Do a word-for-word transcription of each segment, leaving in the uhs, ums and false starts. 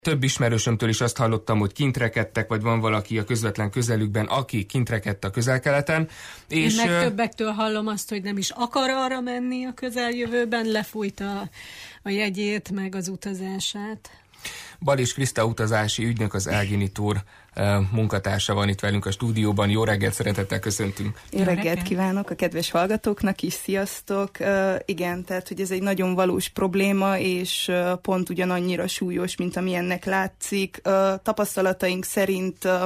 Több ismerősömtől is azt hallottam, hogy kint rekedtek, vagy van valaki a közvetlen közelükben, aki kint rekedt a Közel-Keleten. És Én meg többektől hallom azt, hogy nem is akar arra menni a közeljövőben, lefújta a jegyét, meg az utazását. Balis Kriszta utazási ügynök, az Elgini Tour munkatársa van itt velünk a stúdióban. Jó reggelt, szeretettel köszöntünk. Jó reggelt kívánok a kedves hallgatóknak is, sziasztok! Uh, igen, tehát hogy ez egy nagyon valós probléma, és uh, pont ugyanannyira súlyos, mint amilyennek látszik. Uh, tapasztalataink szerint uh,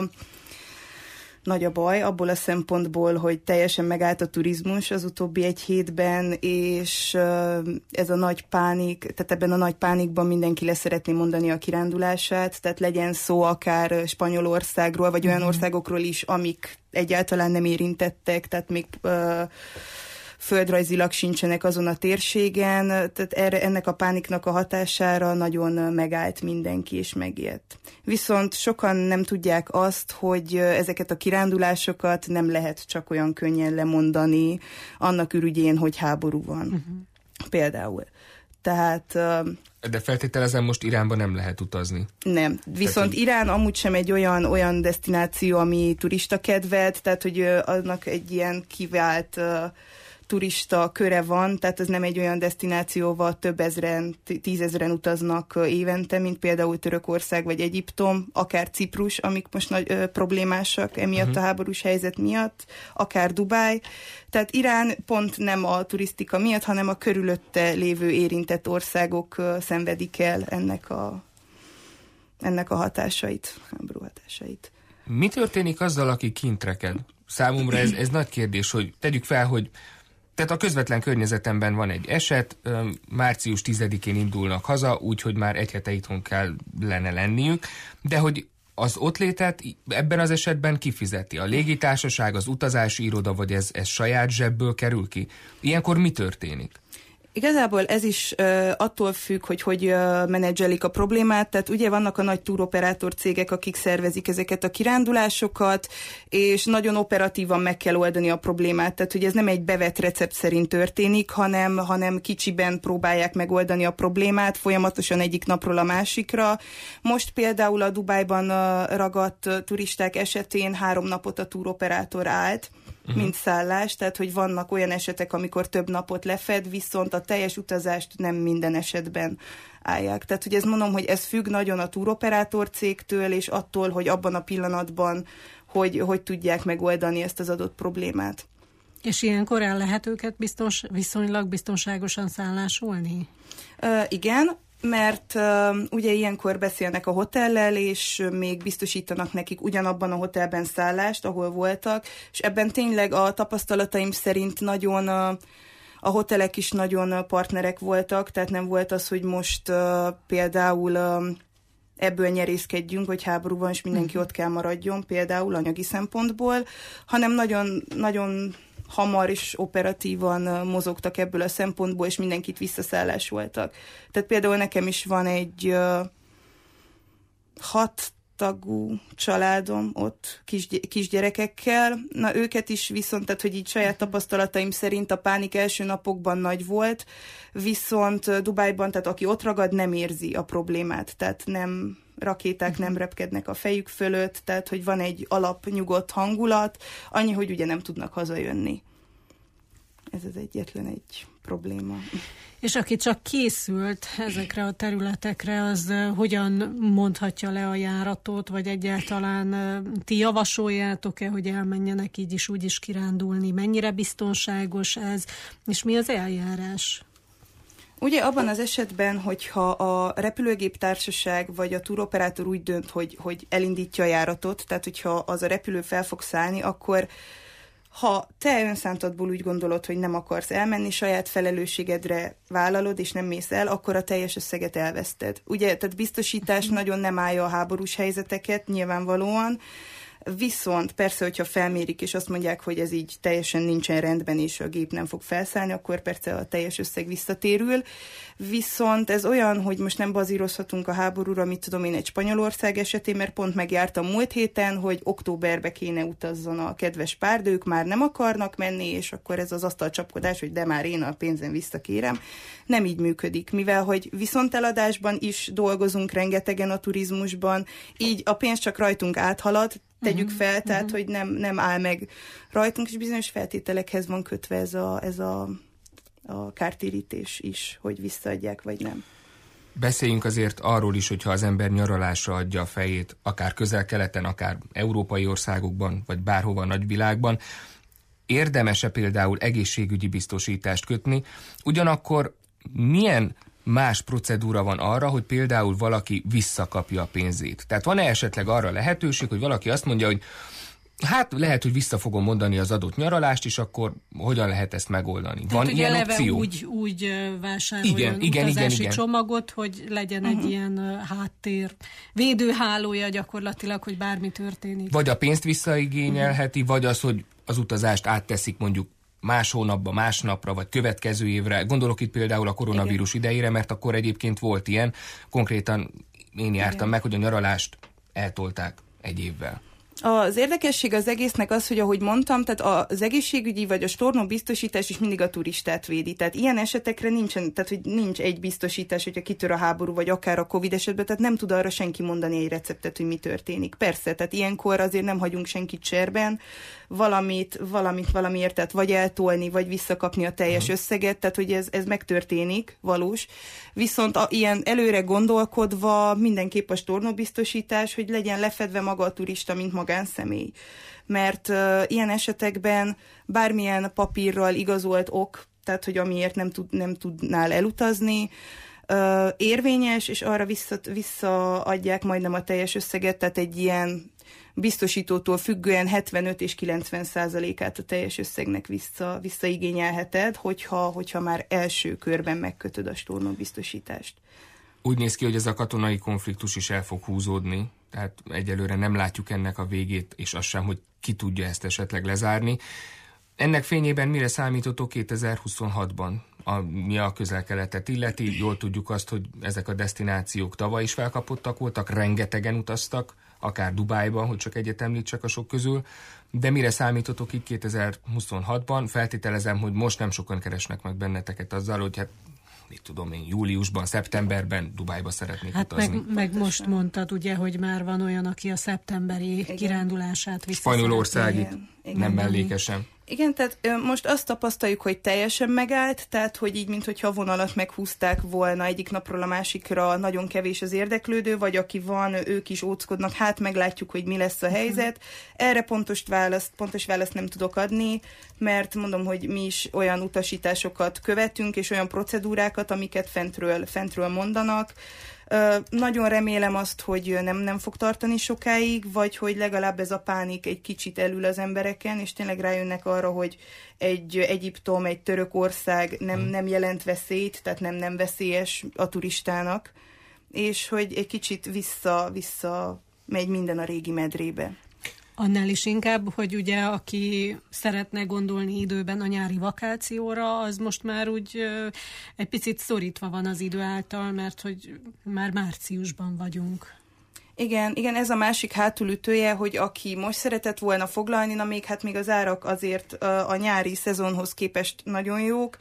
nagy a baj, abból a szempontból, hogy teljesen megállt a turizmus az utóbbi egy hétben, és uh, ez a nagy pánik, tehát ebben a nagy pánikban mindenki le szeretné mondani a kirándulását, tehát legyen szó akár Spanyolországról, vagy olyan országokról is, amik egyáltalán nem érintettek, tehát még uh, földrajzilag sincsenek azon a térségen, tehát erre, ennek a pániknak a hatására nagyon megállt mindenki, és megijedt. Viszont sokan nem tudják azt, hogy ezeket a kirándulásokat nem lehet csak olyan könnyen lemondani annak ürügyén, hogy háború van. Uh-huh. Például. Tehát... De feltételezem, most Iránba nem lehet utazni. Nem. Viszont tehát, Irán amúgy sem egy olyan, olyan desztináció, ami turista kedvelt, tehát hogy annak egy ilyen kivált turista köre van, tehát ez nem egy olyan desztinációval több ezren, tízezren utaznak évente, mint például Törökország vagy Egyiptom, akár Ciprus, amik most nagy ö, problémásak emiatt uh-huh. a háborús helyzet miatt, akár Dubáj. Tehát Irán pont nem a turisztika miatt, hanem a körülötte lévő érintett országok ö, szenvedik el ennek a, ennek a hatásait, háború hatásait. Mi történik azzal, aki kint reked? Számomra ez, ez nagy kérdés, hogy tegyük fel, hogy tehát a közvetlen környezetemben van egy eset, március tizedikén indulnak haza, úgyhogy már egy hete itthon kellene lenniük, de hogy az ott létet ebben az esetben kifizeti? A légitársaság, az utazási iroda, vagy ez, ez saját zsebből kerül ki? Ilyenkor mi történik? Igazából ez is uh, attól függ, hogy hogy uh, menedzselik a problémát, tehát ugye vannak a nagy túroperátor cégek, akik szervezik ezeket a kirándulásokat, és nagyon operatívan meg kell oldani a problémát, tehát hogy ez nem egy bevett recept szerint történik, hanem, hanem kicsiben próbálják megoldani a problémát, folyamatosan egyik napról a másikra. Most például a Dubájban uh, ragadt uh, turisták esetén három napot a túroperátor állt, Uh-huh. mint szállás, tehát hogy vannak olyan esetek, amikor több napot lefed, viszont a teljes utazást nem minden esetben állják. Tehát, hogy ez mondom, hogy ez függ nagyon a túroperátor cégtől, és attól, hogy abban a pillanatban, hogy, hogy tudják megoldani ezt az adott problémát. És ilyenkor el lehet őket biztons, viszonylag biztonságosan szállásolni? Uh, igen, mert uh, ugye ilyenkor beszélnek a hotellel, és még biztosítanak nekik ugyanabban a hotelben szállást, ahol voltak, és ebben tényleg a tapasztalataim szerint nagyon uh, a hotelek is nagyon partnerek voltak, tehát nem volt az, hogy most uh, például uh, ebből nyerészkedjünk, hogy háború van, és mindenki ott kell maradjon, például anyagi szempontból, hanem nagyon, nagyon hamar és operatívan mozogtak ebből a szempontból, és mindenkit visszaszállásoltak. Tehát például nekem is van egy uh, hat tagú családom ott kis, kisgyerekekkel. Na őket is viszont, tehát hogy így saját tapasztalataim szerint a pánik első napokban nagy volt, viszont Dubájban, tehát aki ott ragad, nem érzi a problémát, tehát nem rakéták nem repkednek a fejük fölött, tehát hogy van egy alapnyugodt hangulat, annyi, hogy ugye nem tudnak hazajönni. Ez az egyetlen egy probléma. És aki csak készült ezekre a területekre, az hogyan mondhatja le a járatot, vagy egyáltalán ti javasoljátok-e, hogy elmenjenek így is, úgy is kirándulni? Mennyire biztonságos ez, és mi az eljárás? Ugye abban az esetben, hogyha a repülőgép társaság vagy a túroperátor úgy dönt, hogy, hogy elindítja a járatot, tehát hogyha az a repülő fel fog szállni, akkor ha te önszántadból úgy gondolod, hogy nem akarsz elmenni, saját felelősségedre vállalod, és nem mész el, akkor a teljes összeget elveszted. Ugye, tehát biztosítás nagyon nem állja a háborús helyzeteket, nyilvánvalóan, Viszont persze, hogyha felmérik, és azt mondják, hogy ez így teljesen nincsen rendben, és a gép nem fog felszállni, akkor persze a teljes összeg visszatérül. Viszont ez olyan, hogy most nem bazírozhatunk a háborúra, mit tudom én, egy Spanyolország esetén, mert pont megjártam múlt héten, hogy októberbe kéne utazzon a kedves pár, de ők már nem akarnak menni, és akkor ez az asztalcsapkodás, hogy de már én a pénzem visszakérem. Nem így működik, mivel hogy viszonteladásban is dolgozunk rengetegen a turizmusban, így a pénz csak rajtunk áthalad, tegyük fel, uh-huh, tehát, uh-huh. hogy nem, nem áll meg rajtunk, és bizonyos feltételekhez van kötve ez a, ez a, a kártérítés is, hogy visszaadják, vagy nem. Beszéljünk azért arról is, hogyha az ember nyaralásra adja a fejét, akár közel-keleten, akár európai országokban, vagy bárhova a nagyvilágban, érdemes-e például egészségügyi biztosítást kötni, ugyanakkor milyen más procedúra van arra, hogy például valaki visszakapja a pénzét? Tehát van-e esetleg arra lehetőség, hogy valaki azt mondja, hogy hát lehet, hogy vissza fogom mondani az adott nyaralást, és akkor hogyan lehet ezt megoldani? Tehát, van ilyen eleve opció? úgy, úgy vásároljon igen, igen, utazási igen, igen. csomagot, hogy legyen uh-huh. egy ilyen háttér védőhálója gyakorlatilag, hogy bármi történik. Vagy a pénzt visszaigényelheti, uh-huh. vagy az, hogy az utazást átteszik mondjuk más hónapba, más napra, vagy következő évre. Gondolok itt például a koronavírus igen. idejére, mert akkor egyébként volt ilyen. Konkrétan én jártam igen. meg, hogy a nyaralást eltolták egy évvel. Az érdekesség az egésznek az, hogy ahogy mondtam, tehát az egészségügyi vagy a stornó biztosítás is mindig a turistát védi. Tehát ilyen esetekre nincsen, tehát hogy nincs egy biztosítás, hogyha kitör a háború, vagy akár a Covid esetben, tehát nem tud arra senki mondani egy receptet, hogy mi történik. Persze, tehát ilyenkor azért nem hagyunk senkit cserben, valamit, valamit valamiért, tehát vagy eltolni, vagy visszakapni a teljes összeget, tehát hogy ez, ez megtörténik, valós. Viszont a, ilyen előre gondolkodva mindenképp a stornóbiztosítás, hogy legyen lefedve maga a turista, mint magánszemély. Mert uh, ilyen esetekben bármilyen papírral igazolt ok, tehát hogy amiért nem, tud, nem tudnál elutazni, uh, érvényes, és arra vissza, visszaadják majdnem a teljes összeget, tehát egy ilyen biztosítótól függően hetvenöt és kilencven százalékát a teljes összegnek vissza, visszaigényelheted, hogyha, hogyha már első körben megkötöd a stornóbiztosítást. Úgy néz ki, hogy ez a katonai konfliktus is el fog húzódni, tehát egyelőre nem látjuk ennek a végét, és az sem, hogy ki tudja ezt esetleg lezárni. Ennek fényében mire számítotok kétezer-huszonhatban, ami a közel-keletet illeti? Jól tudjuk azt, hogy ezek a desztinációk tavaly is felkapottak voltak, rengetegen utaztak, akár Dubájban, hogy csak egyet említsek a sok közül, de mire számítotok itt kétezer-huszonhatban? Feltételezem, hogy most nem sokan keresnek meg benneteket azzal, hogy hát mit tudom én, júliusban, szeptemberben Dubájba szeretnék hát utazni. Meg, meg most mondtad, ugye, hogy már van olyan, aki a szeptemberi igen. kirándulását vissza. Spanyolország itt nem mellékesen. Igen, tehát most azt tapasztaljuk, hogy teljesen megállt, tehát hogy így, minthogyha a vonalat meghúzták volna egyik napról a másikra, nagyon kevés az érdeklődő, vagy aki van, ők is óckodnak, hát meglátjuk, hogy mi lesz a helyzet. Erre pontos választ, pontos választ nem tudok adni, mert mondom, hogy mi is olyan utasításokat követünk, és olyan procedúrákat, amiket fentről, fentről mondanak. Uh, nagyon remélem azt, hogy nem, nem fog tartani sokáig, vagy hogy legalább ez a pánik egy kicsit elül az embereken, és tényleg rájönnek arra, hogy egy Egyiptom, egy Törökország nem, nem jelent veszélyt, tehát nem, nem veszélyes a turistának, és hogy egy kicsit vissza, vissza megy minden a régi medrébe. Annál is inkább, hogy ugye aki szeretne gondolni időben a nyári vakációra, az most már úgy ö, egy picit szorítva van az idő által, mert hogy már márciusban vagyunk. Igen, igen, ez a másik hátulütője, hogy aki most szeretett volna foglalni, na még hát még az árak azért a, a nyári szezonhoz képest nagyon jók.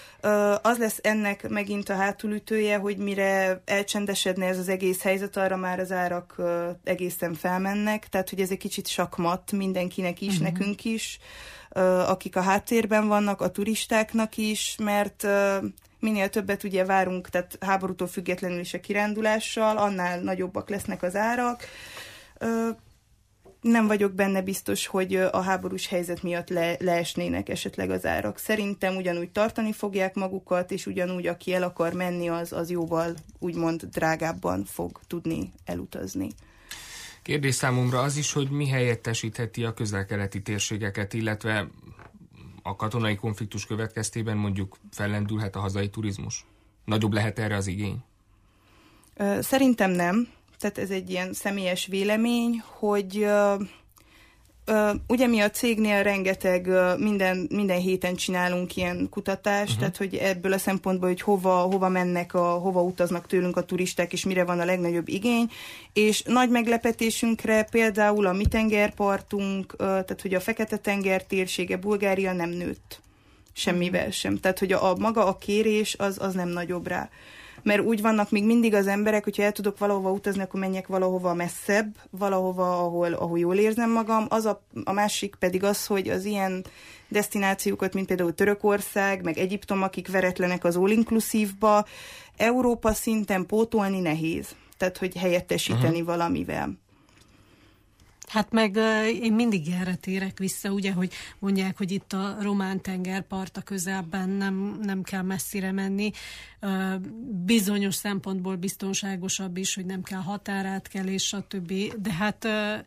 Az lesz ennek megint a hátulütője, hogy mire elcsendesedne ez az egész helyzet, arra már az árak egészen felmennek, tehát hogy ez egy kicsit sakmat mindenkinek is, uh-huh. nekünk is, akik a háttérben vannak, a turistáknak is, mert minél többet ugye várunk, tehát háborútól függetlenül is a kirándulással, annál nagyobbak lesznek az árak. Nem vagyok benne biztos, hogy a háborús helyzet miatt le, leesnének esetleg az árak. Szerintem ugyanúgy tartani fogják magukat, és ugyanúgy, aki el akar menni, az, az jóval úgymond drágábban fog tudni elutazni. Kérdés számomra az is, hogy mi helyettesítheti a közel-keleti térségeket, illetve a katonai konfliktus következtében mondjuk fellendülhet a hazai turizmus? Nagyobb lehet erre az igény? Szerintem nem. Tehát ez egy ilyen személyes vélemény, hogy uh, Ugye mi a cégnél rengeteg, minden, minden héten csinálunk ilyen kutatást, uh-huh. tehát hogy ebből a szempontból, hogy hova, hova mennek, a, hova utaznak tőlünk a turisták, és mire van a legnagyobb igény, és nagy meglepetésünkre például a mi tengerpartunk, tehát hogy a Fekete-tenger térsége, Bulgária nem nőtt semmivel sem. Tehát hogy a, a maga a kérés az, az nem nagyobb rá. Mert úgy vannak még mindig az emberek, hogyha el tudok valahova utazni, akkor menjek valahova messzebb, valahova, ahol, ahol jól érzem magam. Az a, a másik pedig az, hogy az ilyen desztinációkat, mint például Törökország, meg Egyiptom, akik veretlenek az all-inclusive-ba, Európa szinten pótolni nehéz. Tehát, hogy helyettesíteni uh-huh. valamivel. Hát meg én mindig erre térek vissza, ugye, hogy mondják, hogy itt a román tengerpart a közelben nem, nem kell messzire menni. Bizonyos szempontból biztonságosabb is, hogy nem kell határátkelés, stb. De hát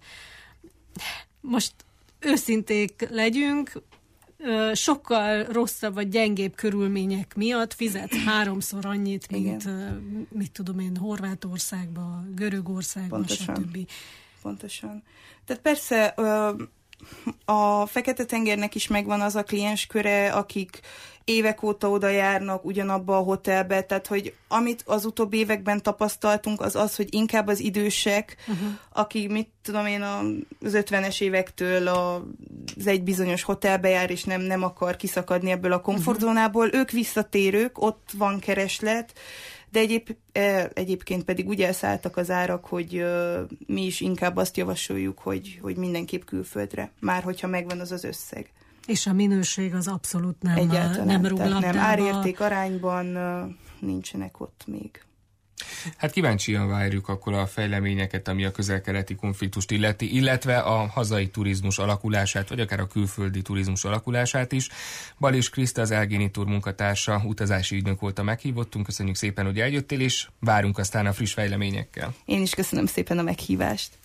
most őszinték legyünk, sokkal rosszabb vagy gyengébb körülmények miatt fizetsz háromszor annyit, mint igen. mit tudom én, Horvátországban, Görögországban, stb. Pontosan. Tehát persze a Fekete-tengernek is megvan az a kliensköre, akik évek óta oda járnak ugyanabba a hotelbe, tehát hogy amit az utóbbi években tapasztaltunk, az az, hogy inkább az idősek, uh-huh. akik, mit tudom én, az ötvenes évektől az egy bizonyos hotelbe jár, és nem, nem akar kiszakadni ebből a komfortzónából, uh-huh. ők visszatérők, ott van kereslet, de egyéb, egyébként pedig úgy elszálltak az árak, hogy mi is inkább azt javasoljuk, hogy, hogy mindenképp külföldre, már hogyha megvan az az összeg. És a minőség az abszolút nem, nem rúg labdába. Nem, árérték arányban nincsenek ott még. Hát kíváncsian várjuk akkor a fejleményeket, ami a közel-keleti konfliktust illeti, illetve a hazai turizmus alakulását, vagy akár a külföldi turizmus alakulását is. Balis Kriszta, az Elgéni Tour munkatársa, utazási ügynök volt a meghívottunk. Köszönjük szépen, hogy eljöttél, és várunk aztán a friss fejleményekkel. Én is köszönöm szépen a meghívást.